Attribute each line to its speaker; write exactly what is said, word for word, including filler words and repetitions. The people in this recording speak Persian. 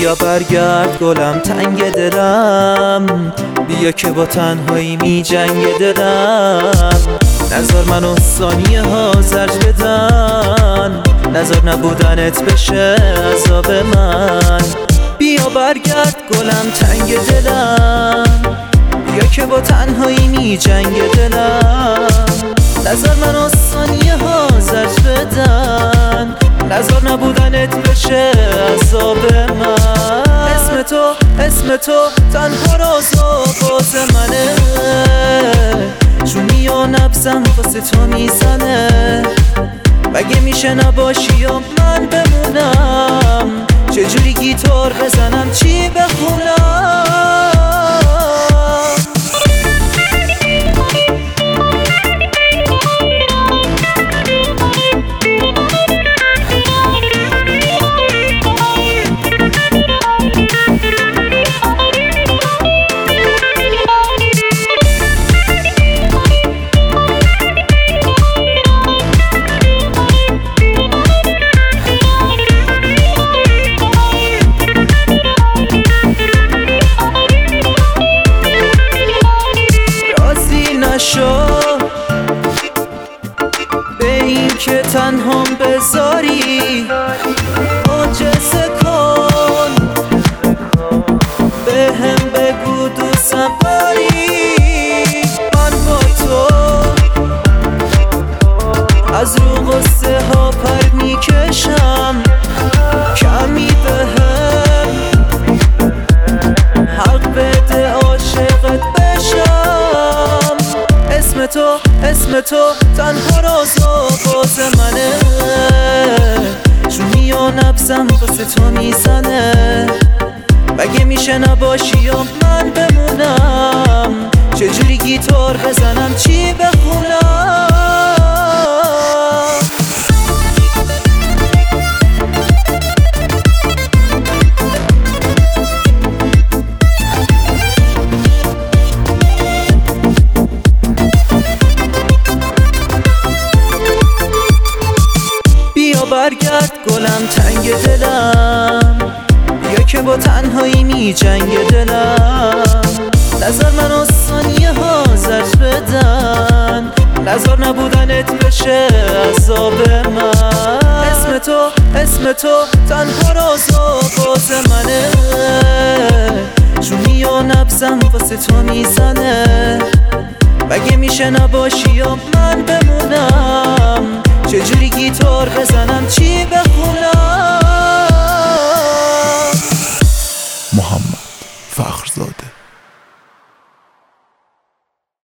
Speaker 1: بیا برگرد گلم تنگ دلم، بیا که با تنهایی می جنگ دلم. نذار منو ثانیه ها زرج بدن، نذار نبودنت بشه عذاب من. بیا برگرد گلم تنگ دلم، بیا که با تنهایی می جنگ دلم. نذار منو ثانیه ها زرج بدن، نذار نبودنت بشه عذاب من. اسم تو اسم تو تنها راز و باز منه، جونی و نبزم واسه تو میزنه. مگه میشه نباشی و من بمونم، چجوری گیتار بزنم چی بخونم. به این که تنهام بذاری معجزه کن، به هم بگو دوستم داری. من با تو از رو غصه ها پر میکشم، کمی به هم حق بده عاشقت بشم. اسم تو اسم تو تنها راز و باز منه، جونی و نبزم واسه تو میزنه. مگه میشه نباشی و من بمونم، چجوری گیتار بزنم چی بخونم. برگرد گلم تنگ دلم، بیا که با تنهایی می جنگ دلم. نذار منو ثانیه ها زرج بدن، نذار نبودنت بشه عذاب من. اسم تو اسم تو تنها راز و باز منه، جونی و نبزم واسه تو میزنه. مگه میشه نباشی و من بمونم، چجوری گیتار بزنم چی بخونم.
Speaker 2: محمد فخرزاده.